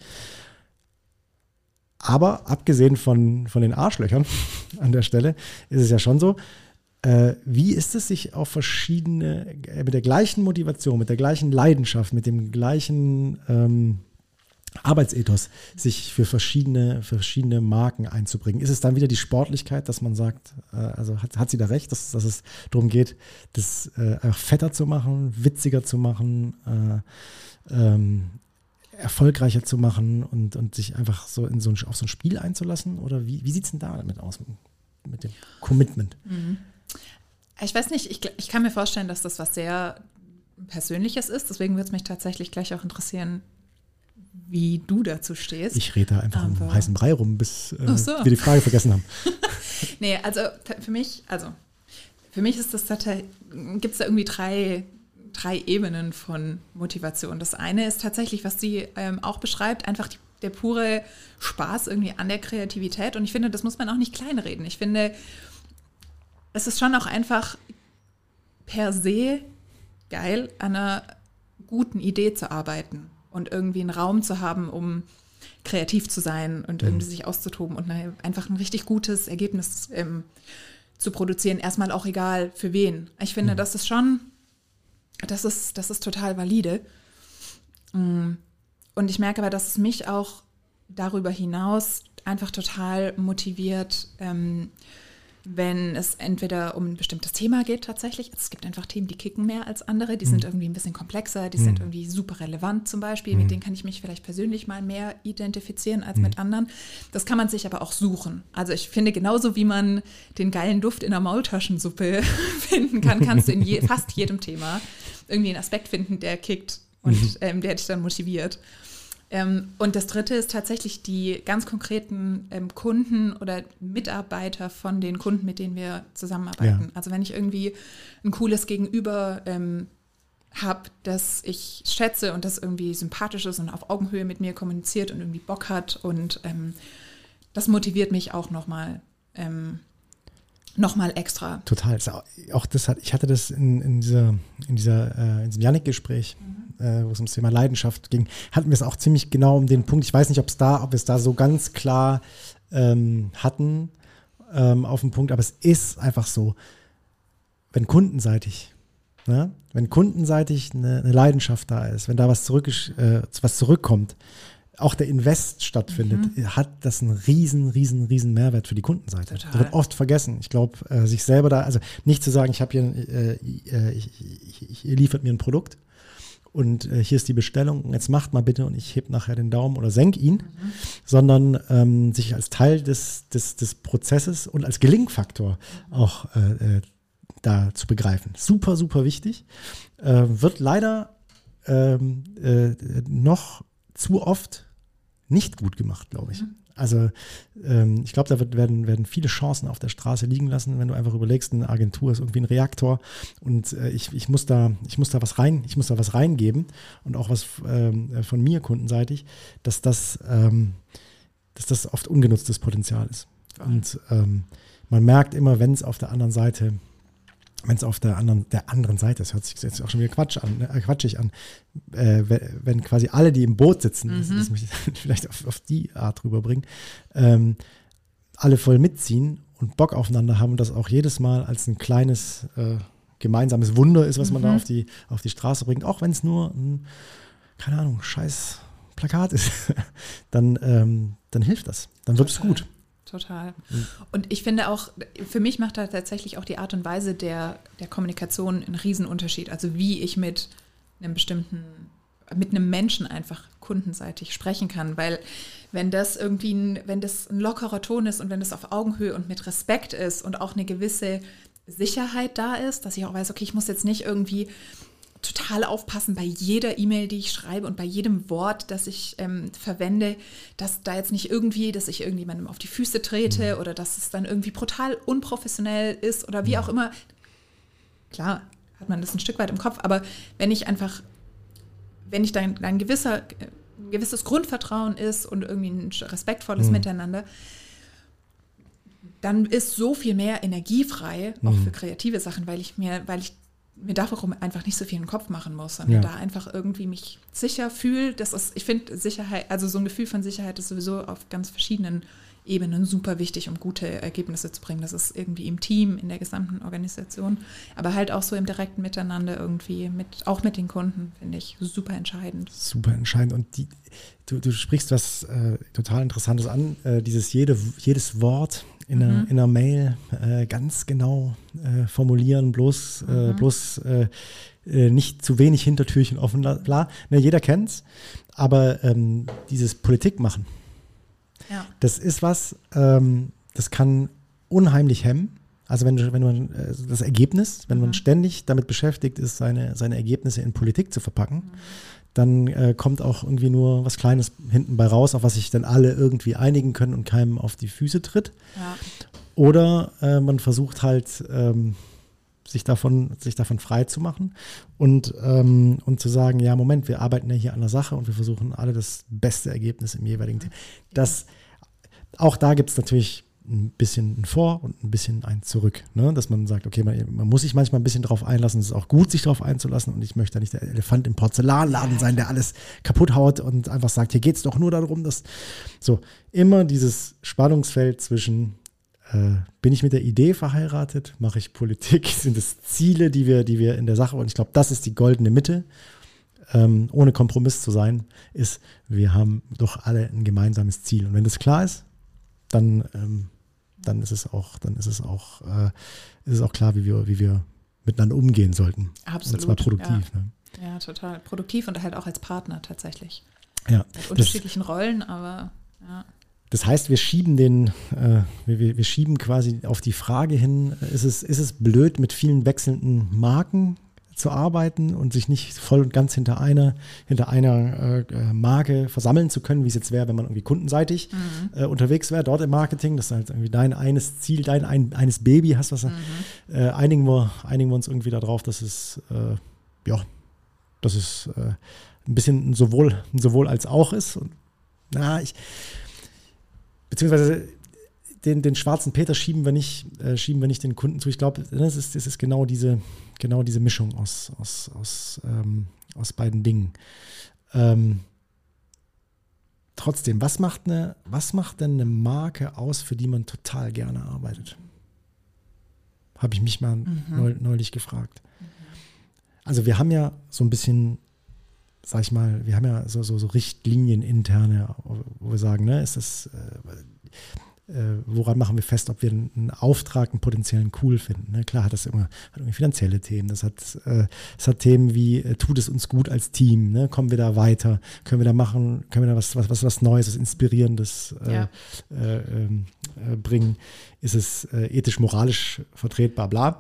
Aber abgesehen von, von den Arschlöchern an der Stelle, ist es ja schon so, äh, wie ist es, sich auf verschiedene, äh, mit der gleichen Motivation, mit der gleichen Leidenschaft, mit dem gleichen ähm, Arbeitsethos, sich für verschiedene, verschiedene Marken einzubringen? Ist es dann wieder die Sportlichkeit, dass man sagt, äh, also hat, hat sie da recht, dass, dass es darum geht, das äh, einfach fetter zu machen, witziger zu machen, äh, ähm, erfolgreicher zu machen und, und sich einfach so in so ein, auf so ein Spiel einzulassen? Oder wie, wie sieht es denn da damit aus, mit, mit dem Commitment? Mhm. Ich weiß nicht, ich, ich kann mir vorstellen, dass das was sehr Persönliches ist. Deswegen würde es mich tatsächlich gleich auch interessieren, wie du dazu stehst. Ich rede da einfach um heißen Brei rum, bis äh, so. wir die Frage vergessen haben. Nee, also für mich, also Für mich ist das tatsächlich, gibt es da irgendwie drei, drei Ebenen von Motivation. Das eine ist tatsächlich, was sie ähm, auch beschreibt, einfach die, der pure Spaß irgendwie an der Kreativität. Und ich finde, das muss man auch nicht kleinreden. Ich finde, es ist schon auch einfach per se geil, an einer guten Idee zu arbeiten und irgendwie einen Raum zu haben, um kreativ zu sein und irgendwie sich auszutoben und eine, einfach ein richtig gutes Ergebnis ähm, zu produzieren. Erstmal auch egal für wen. Ich finde, mhm. das ist schon, das ist, das ist total valide. Und ich merke aber, dass es mich auch darüber hinaus einfach total motiviert, ähm, wenn es entweder um ein bestimmtes Thema geht tatsächlich. Es gibt einfach Themen, die kicken mehr als andere. Die mhm. sind irgendwie ein bisschen komplexer, die mhm. sind irgendwie super relevant zum Beispiel. Mhm. Mit denen kann ich mich vielleicht persönlich mal mehr identifizieren als mhm. mit anderen. Das kann man sich aber auch suchen. Also ich finde, genauso wie man den geilen Duft in der Maultaschensuppe finden kann, kannst du in je, fast jedem Thema irgendwie einen Aspekt finden, der kickt und mhm. ähm, der dich dann motiviert. Ähm, und das Dritte ist tatsächlich die ganz konkreten ähm, Kunden oder Mitarbeiter von den Kunden, mit denen wir zusammenarbeiten. Ja. Also wenn ich irgendwie ein cooles Gegenüber ähm, habe, das ich schätze und das irgendwie sympathisch ist und auf Augenhöhe mit mir kommuniziert und irgendwie Bock hat und ähm, das motiviert mich auch nochmal ähm, noch mal extra. Total. Auch das hat, ich hatte das in, in, dieser, in, dieser, äh, in diesem Jannik-Gespräch, mhm. äh, wo es ums Thema Leidenschaft ging, hatten wir es auch ziemlich genau um den Punkt. Ich weiß nicht, ob es da, ob wir es da so ganz klar ähm, hatten ähm, auf den Punkt, aber es ist einfach so, wenn kundenseitig, ne, wenn kundenseitig eine, eine Leidenschaft da ist, wenn da was, zurück, äh, was zurückkommt, auch der Invest stattfindet, mhm. hat das einen riesen, riesen, riesen Mehrwert für die Kundenseite. Total. Das wird oft vergessen. Ich glaube, äh, sich selber da, also nicht zu sagen, ich habe hier, äh, äh, ich, ich, ich, ihr liefert mir ein Produkt und äh, hier ist die Bestellung und jetzt macht mal bitte und ich heb nachher den Daumen oder senk ihn, mhm. sondern ähm, sich als Teil des, des, des Prozesses und als Gelingfaktor mhm. auch äh, da zu begreifen. Super, super wichtig. Äh, wird leider ähm, äh, noch zu oft nicht gut gemacht, glaube ich. Mhm. Also ähm, ich glaube, da wird, werden, werden viele Chancen auf der Straße liegen lassen, wenn du einfach überlegst, eine Agentur ist irgendwie ein Reaktor und äh, ich, ich, muss da, ich muss da was rein, ich muss da was reingeben und auch was ähm, von mir kundenseitig, dass das, ähm, dass das oft ungenutztes Potenzial ist. Ja. Und ähm, man merkt immer, wenn es auf der anderen Seite wenn es auf der anderen, der anderen Seite, das hört sich jetzt auch schon wieder Quatsch an, äh, quatschig an, äh, wenn, wenn quasi alle, die im Boot sitzen, mhm. das, das mich vielleicht auf, auf die Art rüberbringen, ähm, alle voll mitziehen und Bock aufeinander haben und das auch jedes Mal als ein kleines äh, gemeinsames Wunder ist, was man mhm. da auf die, auf die Straße bringt, auch wenn es nur ein, keine Ahnung, scheiß Plakat ist, dann, ähm, dann hilft das, dann wird es gut. Total. Und ich finde auch, für mich macht da tatsächlich auch die Art und Weise der, der Kommunikation einen Riesenunterschied. Also wie ich mit einem bestimmten, mit einem Menschen einfach kundenseitig sprechen kann. Weil wenn das irgendwie ein, wenn das ein lockerer Ton ist und wenn das auf Augenhöhe und mit Respekt ist und auch eine gewisse Sicherheit da ist, dass ich auch weiß, okay, ich muss jetzt nicht irgendwie total aufpassen bei jeder E-Mail, die ich schreibe und bei jedem Wort, das ich ähm, verwende, dass da jetzt nicht irgendwie, dass ich irgendjemandem auf die Füße trete oder dass es dann irgendwie brutal unprofessionell ist oder wie auch immer. Klar hat man das ein Stück weit im Kopf, aber wenn ich einfach, wenn ich dann ein gewisser, ein gewisses Grundvertrauen ist und irgendwie ein respektvolles mhm. Miteinander, dann ist so viel mehr Energie frei, auch mhm. für kreative Sachen, weil ich mir, weil ich mir darum einfach nicht so viel in den Kopf machen muss, sondern ja. da einfach irgendwie mich sicher fühle. Das ist, ich finde Sicherheit, also so ein Gefühl von Sicherheit ist sowieso auf ganz verschiedenen Ebenen super wichtig, um gute Ergebnisse zu bringen. Das ist irgendwie im Team, in der gesamten Organisation, aber halt auch so im direkten Miteinander irgendwie, mit, auch mit den Kunden, finde ich super entscheidend. Super entscheidend. Und die, du, du sprichst was äh, total Interessantes an, äh, dieses jede, jedes Wort in, mhm. einer, in einer Mail äh, ganz genau äh, formulieren, bloß, mhm. äh, bloß äh, äh, nicht zu wenig Hintertürchen offen, bla. Ne, jeder kennt's, aber ähm, dieses Politik machen, ja. das ist was, ähm, das kann unheimlich hemmen. Also wenn, wenn man äh, das Ergebnis, wenn mhm. man ständig damit beschäftigt ist, seine, seine Ergebnisse in Politik zu verpacken, mhm. dann äh, kommt auch irgendwie nur was Kleines hinten bei raus, auf was sich dann alle irgendwie einigen können und keinem auf die Füße tritt. Ja. Oder äh, man versucht halt, ähm, sich davon, sich davon frei zu machen und, ähm, und zu sagen, ja, Moment, wir arbeiten ja hier an der Sache und wir versuchen alle das beste Ergebnis im jeweiligen Thema. Das, auch da gibt es natürlich ein bisschen ein Vor und ein bisschen ein Zurück, ne? Dass man sagt, okay, man, man muss sich manchmal ein bisschen drauf einlassen, es ist auch gut, sich drauf einzulassen und ich möchte da nicht der Elefant im Porzellanladen sein, der alles kaputt haut und einfach sagt, hier geht es doch nur darum, dass so immer dieses Spannungsfeld zwischen äh, bin ich mit der Idee verheiratet, mache ich Politik, sind es Ziele, die wir, die wir in der Sache, und ich glaube, das ist die goldene Mitte, ähm, ohne Kompromiss zu sein, ist, wir haben doch alle ein gemeinsames Ziel und wenn das klar ist, dann ähm, dann ist es auch, dann ist es auch, äh, ist es auch klar, wie wir, wie wir miteinander umgehen sollten. Absolut. Und zwar produktiv. Ja. Ne? Ja, total. Produktiv und halt auch als Partner tatsächlich. Ja. Mit unterschiedlichen das, Rollen, aber ja. Das heißt, wir schieben den, äh, wir, wir schieben quasi auf die Frage hin, ist es, ist es blöd, mit vielen wechselnden Marken zu arbeiten und sich nicht voll und ganz hinter einer, hinter einer äh, Marke versammeln zu können, wie es jetzt wäre, wenn man irgendwie kundenseitig mhm. äh, unterwegs wäre, dort im Marketing, dass du halt irgendwie dein eines Ziel, dein ein, eines Baby hast, was mhm. äh, einigen wir, einigen wir uns irgendwie darauf, dass es äh, ja, dass es äh, ein bisschen sowohl, sowohl als auch ist. Und, na, ich beziehungsweise Den, den schwarzen Peter schieben wir nicht, äh, schieben wir nicht den Kunden zu. Ich glaube, das ist, das ist genau diese, genau diese Mischung aus, aus, aus, ähm, aus beiden Dingen. Ähm, trotzdem, was macht, eine, was macht denn eine Marke aus, für die man total gerne arbeitet? Habe ich mich mal mhm. neu, neulich gefragt. Mhm. Also wir haben ja so ein bisschen, sag ich mal, wir haben ja so, so, so Richtlinien interne, wo wir sagen, ne, ist das äh, Äh, woran machen wir fest, ob wir einen, einen Auftrag, einen potenziellen cool finden. Ne? Klar hat das immer hat irgendwie finanzielle Themen, das hat, äh, das hat Themen wie, äh, tut es uns gut als Team, ne? Kommen wir da weiter, können wir da machen, können wir da was, was, was, was Neues, was Inspirierendes äh, ja. äh, äh, bringen, ist es äh, ethisch, moralisch vertretbar, bla.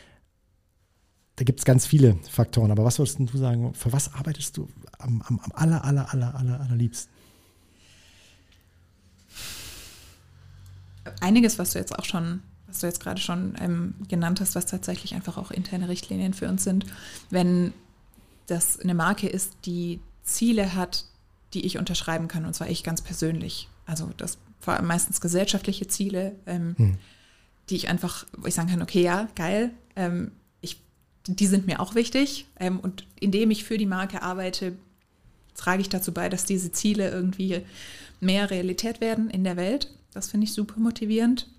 Da gibt es ganz viele Faktoren, aber was würdest du sagen, für was arbeitest du am, am, am aller, aller, aller, aller, allerliebsten? Einiges, was du jetzt auch schon, was du jetzt gerade schon ähm, genannt hast, was tatsächlich einfach auch interne Richtlinien für uns sind. Wenn das eine Marke ist, die Ziele hat, die ich unterschreiben kann, und zwar ich ganz persönlich. Also das vor allem meistens gesellschaftliche Ziele, ähm, hm. die ich einfach, wo ich sagen kann, okay, ja, geil, ähm, ich, die sind mir auch wichtig. Ähm, und indem ich für die Marke arbeite, trage ich dazu bei, dass diese Ziele irgendwie mehr Realität werden in der Welt. Das finde ich super motivierend.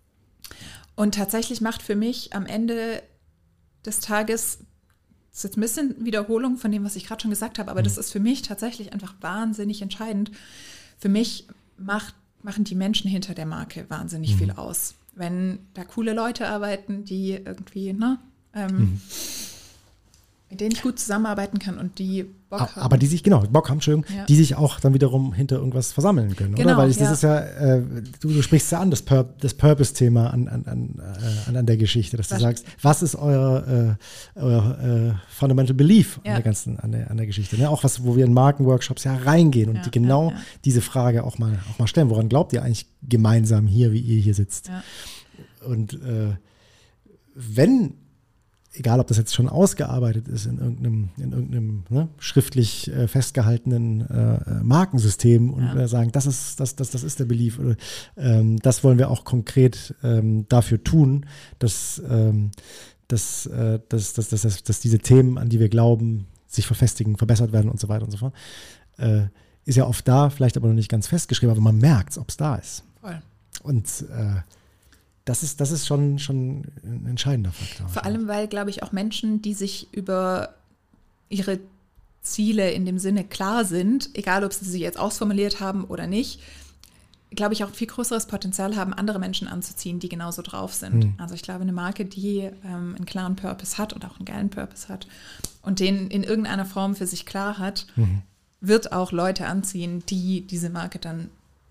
Und tatsächlich macht für mich am Ende des Tages, das ist jetzt ein bisschen Wiederholung von dem, was ich gerade schon gesagt habe, aber mhm. das ist für mich tatsächlich einfach wahnsinnig entscheidend. Für mich macht, machen die Menschen hinter der Marke wahnsinnig mhm. viel aus. Wenn da coole Leute arbeiten, die irgendwie, ne, ähm, mhm. mit denen ich gut zusammenarbeiten kann und die Bock haben. Aber die sich, genau, Bock haben, Entschuldigung, ja. die sich auch dann wiederum hinter irgendwas versammeln können, genau, oder? Weil ich, das ja. ist ja, äh, du, du sprichst ja an, das, Pur- das Purpose-Thema an, an, an, an, an der Geschichte, dass was? du sagst, was ist euer, äh, euer äh, Fundamental Belief ja. an der ganzen, an der, an der Geschichte, ne? Auch was, wo wir in Markenworkshops ja reingehen und ja, die genau ja, ja. diese Frage auch mal, auch mal stellen. Woran glaubt ihr eigentlich gemeinsam hier, wie ihr hier sitzt? Ja. Und äh, wenn egal, ob das jetzt schon ausgearbeitet ist in irgendeinem, in irgendeinem ne, schriftlich äh, festgehaltenen äh, Markensystem und ja. äh, sagen, das ist, das, das, das ist der Belief. Oder, ähm, das wollen wir auch konkret ähm, dafür tun, dass, ähm, dass, äh, dass, dass, dass, dass, dass diese Themen, an die wir glauben, sich verfestigen, verbessert werden und so weiter und so fort. Äh, ist ja oft da, vielleicht aber noch nicht ganz festgeschrieben, aber man merkt, ob es da ist. Voll. Und äh, Das ist, das ist schon, schon ein entscheidender Faktor. Vor allem, weil, glaube ich, auch Menschen, die sich über ihre Ziele in dem Sinne klar sind, egal ob sie sie jetzt ausformuliert haben oder nicht, glaube ich, auch viel größeres Potenzial haben, andere Menschen anzuziehen, die genauso drauf sind. Mhm. Also ich glaube, eine Marke, die ähm, einen klaren Purpose hat und auch einen geilen Purpose hat und den in irgendeiner Form für sich klar hat, mhm. wird auch Leute anziehen, die diese Marke dann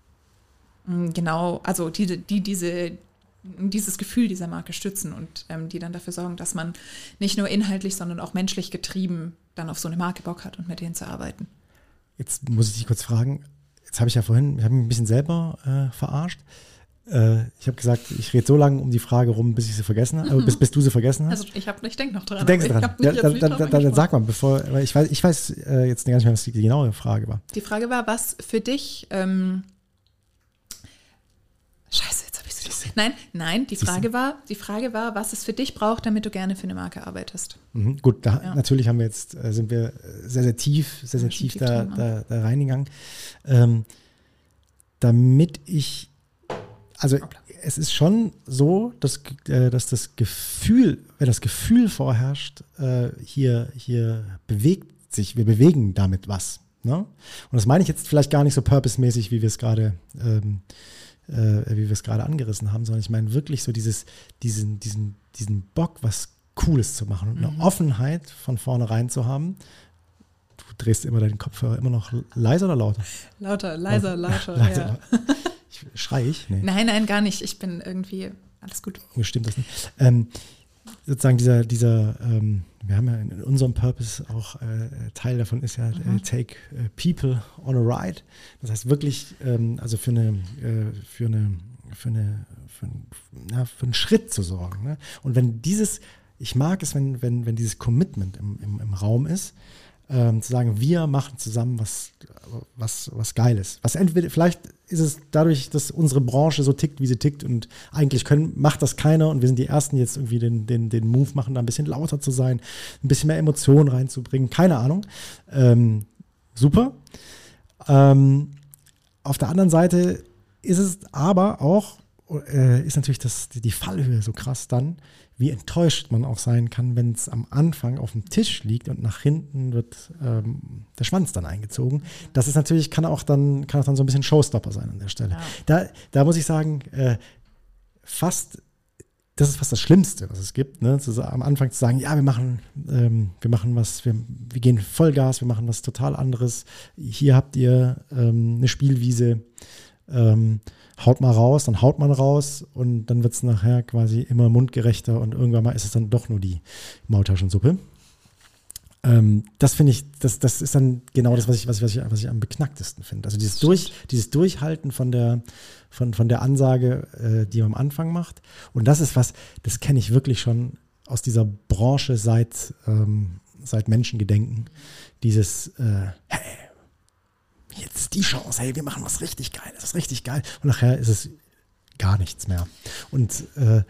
mh, genau, also die, die diese dieses Gefühl dieser Marke stützen und ähm, die dann dafür sorgen, dass man nicht nur inhaltlich, sondern auch menschlich getrieben dann auf so eine Marke Bock hat und mit denen zu arbeiten. Jetzt muss ich dich kurz fragen, jetzt habe ich ja vorhin, ich habe mich ein bisschen selber äh, verarscht. Äh, ich habe gesagt, ich rede so lange um die Frage rum, bis ich sie vergessen habe, mhm. bis, bis du sie vergessen hast. Also ich, hab, ich denke noch dran. Du denkst dran. Ja, dann, dann, dann, dann sag mal, bevor, weil ich weiß, ich weiß äh, jetzt gar nicht mehr, was die genaue Frage war. Die Frage war, was für dich, ähm, Scheiße, jetzt habe ich sie. Nein, nein, die Frage war, die Frage war, was es für dich braucht, damit du gerne für eine Marke arbeitest. Mhm, gut, da, ja. natürlich haben wir jetzt, äh, sind wir sehr, sehr tief, sehr, sehr ja, tief, tief da, drin, da, da reingegangen. Ähm, damit ich, also es ist schon so, dass, äh, dass das Gefühl, wenn das Gefühl vorherrscht, äh, hier, hier bewegt sich, wir bewegen damit was. Ne? Und das meine ich jetzt vielleicht gar nicht so purpose-mäßig, wie wir es gerade ähm, Äh, wie wir es gerade angerissen haben, sondern ich meine wirklich so dieses, diesen, diesen, diesen Bock, was Cooles zu machen und eine mhm. Offenheit von vornherein zu haben. Du drehst immer deinen Kopfhörer immer noch leiser oder lauter? Lauter, leiser, lauter. leiser. Ja. Ich, schrei ich? Nee. Nein, nein, gar nicht. Ich bin irgendwie, alles gut. Mir stimmt das nicht. Ähm, sozusagen dieser, dieser ähm, wir haben ja in unserem Purpose auch, äh, Teil davon ist ja mhm. äh, Take äh, People on a Ride. Das heißt wirklich, ähm, also für eine, äh, für eine, für eine, für, ein, na, für einen Schritt zu sorgen. Ne? Und wenn dieses, ich mag es, wenn, wenn, wenn dieses Commitment im, im, im Raum ist, ähm, zu sagen, wir machen zusammen was, was, was Geiles. Was entweder, vielleicht ist es dadurch, dass unsere Branche so tickt, wie sie tickt und eigentlich können, macht das keiner und wir sind die Ersten, die jetzt irgendwie den, den, den Move machen, da ein bisschen lauter zu sein, ein bisschen mehr Emotionen reinzubringen, keine Ahnung. Ähm, super. Ähm, auf der anderen Seite ist es aber auch, äh, ist natürlich das, die, die Fallhöhe so krass dann, wie enttäuscht man auch sein kann, wenn es am Anfang auf dem Tisch liegt und nach hinten wird ähm, der Schwanz dann eingezogen. Das ist natürlich, kann auch dann, kann auch dann so ein bisschen Showstopper sein an der Stelle. Ja. Da, da muss ich sagen, äh, fast, das ist fast das Schlimmste, was es gibt, ne? Zu, am Anfang zu sagen, ja, wir machen, ähm, wir machen was, wir, wir gehen Vollgas, wir machen was total anderes. Hier habt ihr ähm, eine Spielwiese, ähm, haut mal raus, dann haut man raus und dann wird es nachher quasi immer mundgerechter und irgendwann mal ist es dann doch nur die Maultaschensuppe. Ähm, das finde ich, das, das ist dann genau das, was ich, was ich, was ich, was ich am beknacktesten finde. Also dieses, Durch, dieses Durchhalten von der, von, von der Ansage, äh, die man am Anfang macht. Und das ist was, das kenne ich wirklich schon aus dieser Branche seit, ähm, seit Menschengedenken. Dieses, äh, hey, jetzt ist die Chance, hey, wir machen was richtig Geiles, das ist richtig geil. Und nachher ist es gar nichts mehr. Und äh,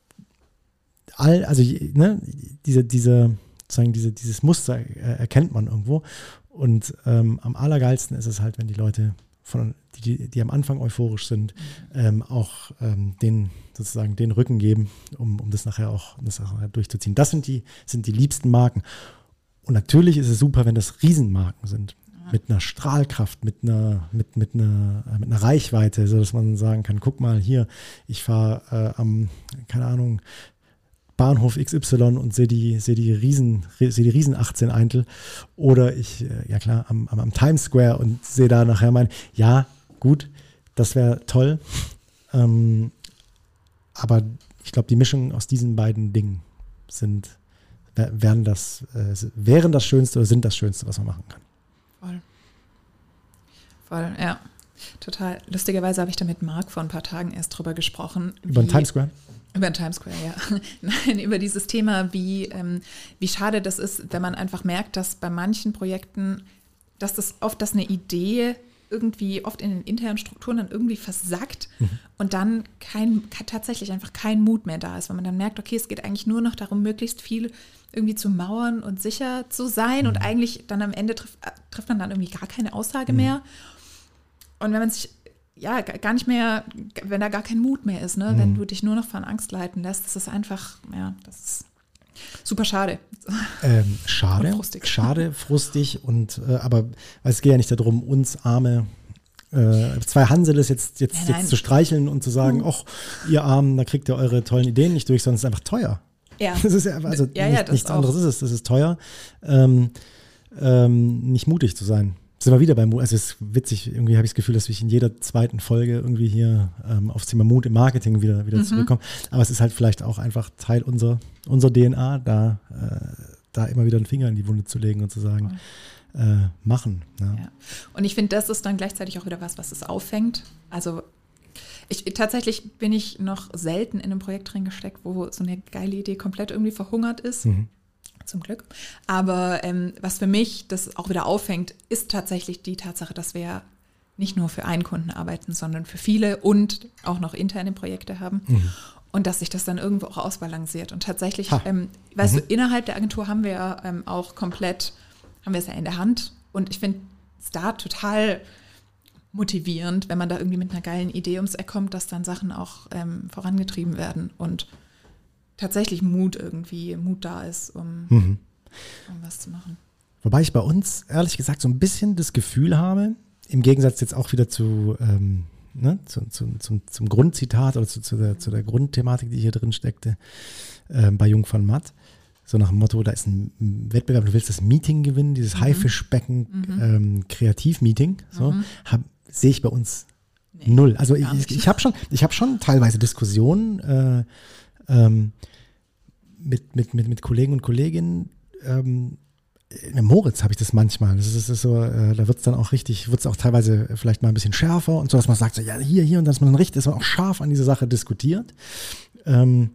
all, also ne, diese, diese, sozusagen diese, dieses Muster äh, erkennt man irgendwo. Und ähm, am allergeilsten ist es halt, wenn die Leute, von, die, die am Anfang euphorisch sind, ähm, auch ähm, den sozusagen den Rücken geben, um, um das nachher auch um das nachher durchzuziehen. Das sind die, sind die liebsten Marken. Und natürlich ist es super, wenn das Riesenmarken sind. Mit einer Strahlkraft, mit einer, mit, mit einer, mit einer Reichweite, sodass man sagen kann, guck mal hier, ich fahre äh, am, keine Ahnung, Bahnhof X Y und sehe die, sehe die Riesen, sehe die Riesen achtzehn Eintel. Oder ich, äh, ja klar, am, am, am Times Square und sehe da nachher mein, ja, gut, das wäre toll. Ähm, aber ich glaube, die Mischung aus diesen beiden Dingen sind, wären das, äh, wären das Schönste oder sind das Schönste, was man machen kann. Voll. Voll, ja. Total. Lustigerweise habe ich da mit Marc vor ein paar Tagen erst drüber gesprochen. Über den Times Square? Über den Times Square, ja. Nein, über dieses Thema, wie, ähm, wie schade das ist, wenn man einfach merkt, dass bei manchen Projekten, dass das oft, dass eine Idee irgendwie oft in den internen Strukturen dann irgendwie versackt mhm. und dann kein, tatsächlich einfach kein Mut mehr da ist, weil man dann merkt, okay, es geht eigentlich nur noch darum, möglichst viel irgendwie zu mauern und sicher zu sein mhm. und eigentlich dann am Ende trifft, trifft man dann irgendwie gar keine Aussage mhm. mehr. Und wenn man sich ja gar nicht mehr, wenn da gar kein Mut mehr ist, ne, mhm. wenn du dich nur noch von Angst leiten lässt, das ist einfach, ja, das ist super schade. Ähm, schade, frustig. schade, frustig und äh, aber es geht ja nicht darum, uns arme äh, zwei Hanseles jetzt, jetzt, ja, jetzt zu streicheln und zu sagen, ach, uh. ihr Armen, da kriegt ihr eure tollen Ideen nicht durch, sondern es ist einfach teuer. Ja. Das ist ja, also ja, nicht, ja, das nichts auch. anderes ist es, das ist teuer. Ähm, ähm, nicht mutig zu sein. Sind wir wieder beim Mut. Also es ist witzig, irgendwie habe ich das Gefühl, dass ich in jeder zweiten Folge irgendwie hier ähm, aufs Thema Mut im Marketing wieder, wieder mhm. zurückkomme. Aber es ist halt vielleicht auch einfach Teil unserer, unserer D N A, da, äh, da immer wieder einen Finger in die Wunde zu legen und zu sagen, oh. äh, machen. Ja. Ja. Und ich finde, das ist dann gleichzeitig auch wieder was, was es auffängt. Also Ich, tatsächlich bin ich noch selten in einem Projekt drin gesteckt, wo so eine geile Idee komplett irgendwie verhungert ist. Mhm. Zum Glück. Aber ähm, was für mich das auch wieder auffängt, ist tatsächlich die Tatsache, dass wir nicht nur für einen Kunden arbeiten, sondern für viele und auch noch interne Projekte haben. Mhm. Und dass sich das dann irgendwo auch ausbalanciert. Und tatsächlich, ähm, weißt mhm. du, innerhalb der Agentur haben wir ähm, auch komplett, haben wir es ja in der Hand. Und ich finde es da total motivierend, wenn man da irgendwie mit einer geilen Idee ums Eck kommt, dass dann Sachen auch ähm, vorangetrieben werden und tatsächlich Mut irgendwie, Mut da ist, um, mhm. um was zu machen. Wobei ich bei uns, ehrlich gesagt, so ein bisschen das Gefühl habe, im Gegensatz jetzt auch wieder zu, ähm, ne, zu, zu, zum, zum Grundzitat oder zu, zu, der, zu der Grundthematik, die hier drin steckte, äh, bei Jung von Matt, so nach dem Motto, da ist ein Wettbewerb, du willst das Meeting gewinnen, dieses mhm. Haifischbecken mhm. ähm, Kreativ-Meeting, so, mhm. sehe ich bei uns nee, null. Also ich, ich, ich habe schon, ich hab schon teilweise Diskussionen äh, ähm, mit, mit, mit, mit Kollegen und Kolleginnen. Ähm, in Moritz habe ich das manchmal. Das ist, das ist so, äh, da wird es dann auch richtig, wird es auch teilweise vielleicht mal ein bisschen schärfer und so, dass man sagt, so, ja, hier, hier, und dass man dann richtig, dass man auch scharf an diese Sache diskutiert. Ähm,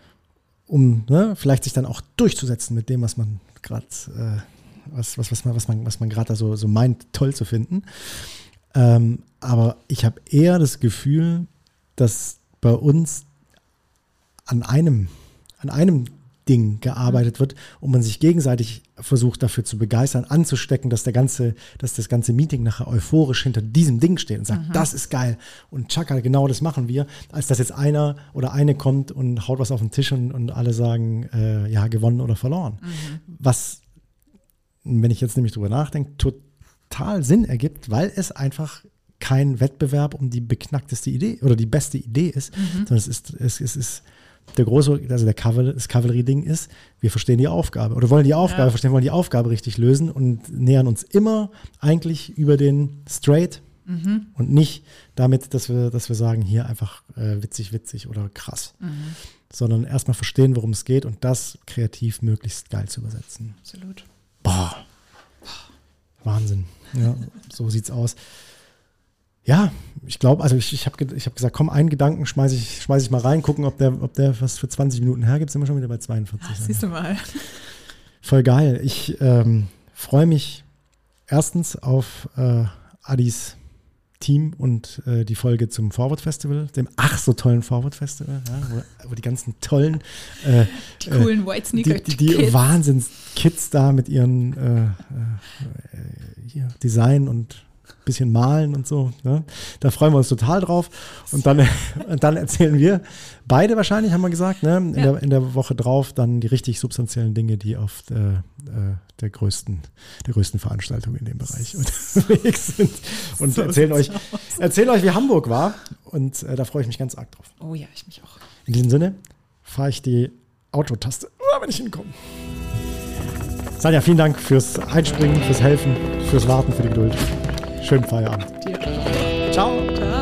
um ne, vielleicht sich dann auch durchzusetzen mit dem, was man gerade, äh, was, was, was man, was man, was man gerade da so, so meint, toll zu finden. Ähm, aber ich habe eher das Gefühl, dass bei uns an einem, an einem Ding gearbeitet wird und man sich gegenseitig versucht dafür zu begeistern, anzustecken, dass der ganze, dass das ganze Meeting nachher euphorisch hinter diesem Ding steht und sagt, mhm. das ist geil und tschakka, genau das machen wir, als dass jetzt einer oder eine kommt und haut was auf den Tisch und, und alle sagen, äh, ja, gewonnen oder verloren. Mhm. Was, wenn ich jetzt nämlich drüber nachdenke, total Sinn ergibt, weil es einfach kein Wettbewerb um die beknackteste Idee oder die beste Idee ist, mhm. sondern es ist, es, es ist der große, also der Kavallerie, das Kavallerie-Ding ist, wir verstehen die Aufgabe oder wollen die Aufgabe ja. verstehen, wollen die Aufgabe richtig lösen und nähern uns immer eigentlich über den Straight mhm. und nicht damit, dass wir, dass wir sagen, hier einfach äh, witzig, witzig oder krass, mhm. sondern erstmal verstehen, worum es geht und das kreativ möglichst geil zu übersetzen. Absolut. Boah. Wahnsinn. Ja, so sieht's aus. Ja, ich glaube, also ich, ich habe ich hab gesagt, komm, einen Gedanken schmeiße ich, schmeiß ich mal rein, gucken, ob der, ob der was für zwanzig Minuten hergibt, sind wir schon wieder bei zweiundvierzig. Ach, siehst du mal. Voll geil. Ich ähm, freue mich erstens auf äh, Adis Team und äh, die Folge zum Forward Festival, dem ach so tollen Forward Festival, ja, wo, wo die ganzen tollen äh, die coolen äh, White Sneaker die, die, die Wahnsinns-Kids da mit ihren äh, äh, hier, Design und bisschen malen und so. Ne? Da freuen wir uns total drauf. Und dann, und dann erzählen wir beide wahrscheinlich, haben wir gesagt, ne? in, ja. der, in der Woche drauf dann die richtig substanziellen Dinge, die auf der, der, größten, der größten Veranstaltung in dem Bereich unterwegs sind. Und so erzählen, euch, erzählen euch, wie Hamburg war. Und äh, da freue ich mich ganz arg drauf. Oh ja, ich mich auch. In diesem Sinne fahre ich die Autotaste, wenn ich hinkomme. Sanja, vielen Dank fürs Einspringen, fürs Helfen, fürs Warten, für die Geduld. Schönen Feierabend. Dir. Ciao. Ciao.